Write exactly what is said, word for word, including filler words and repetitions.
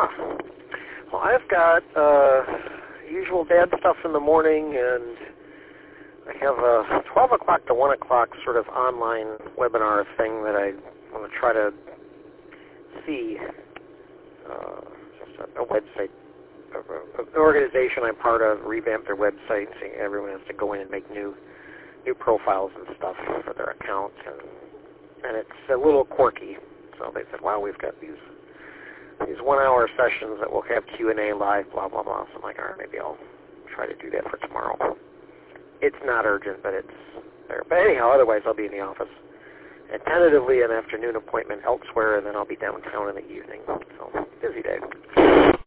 Well, I've got uh, usual dad stuff in the morning, and I have a twelve o'clock to one o'clock sort of online webinar thing that I want to try to see. Uh, just a, a website, a, a, an organization I'm part of, revamp their website, saying everyone has to go in and make new new profiles and stuff for their accounts, and and it's a little quirky. So they said, wow, we've got these these one-hour sessions that will have Q and A live, blah, blah, blah. So I'm like, all right, maybe I'll try to do that for tomorrow. It's not urgent, but it's there. But anyhow, otherwise I'll be in the office. And tentatively an afternoon appointment elsewhere, and then I'll be downtown in the evening. So, busy day.